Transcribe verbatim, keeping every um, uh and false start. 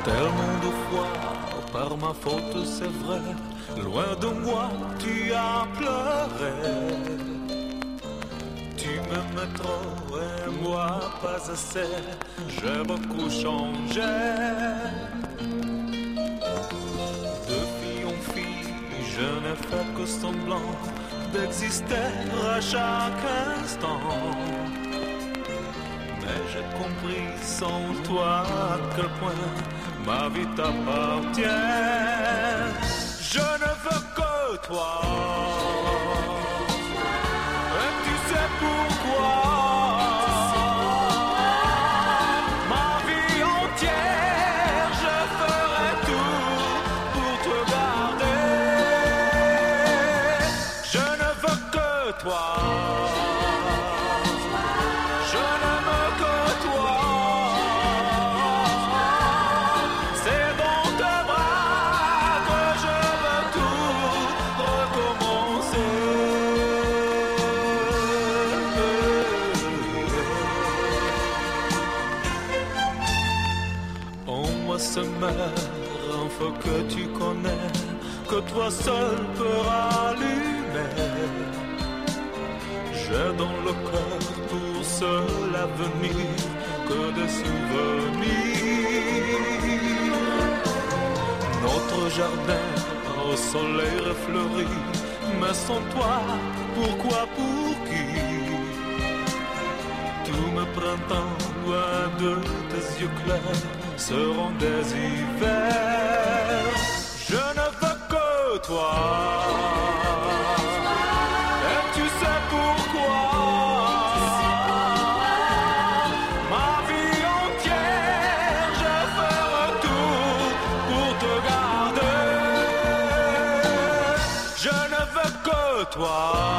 Tellement de fois, par ma faute c'est vrai, loin de moi tu as pleuré. Tu m'aimes trop et moi pas assez, j'ai beaucoup changé. De fille en fille, je n'ai fait que semblant d'exister à chaque instant. Mais j'ai compris sans toi à quel point ma vie t'appartient. Je ne veux que toi. Et tu sais pourquoi. Ma vie entière, je ferai tout pour te garder. Je ne veux que toi. Se meurt un feu que tu connais, que toi seul peux rallumer. J'ai dans le cœur pour seul avenir que des souvenirs. Notre jardin au soleil refleuri, mais sans toi, pourquoi, pour qui? Tous mes printemps loin de tes yeux clairs seront des hivers. Je ne veux que toi. Et tu sais pourquoi. Ma vie entière, je ferai tout pour te garder. Je ne veux que toi.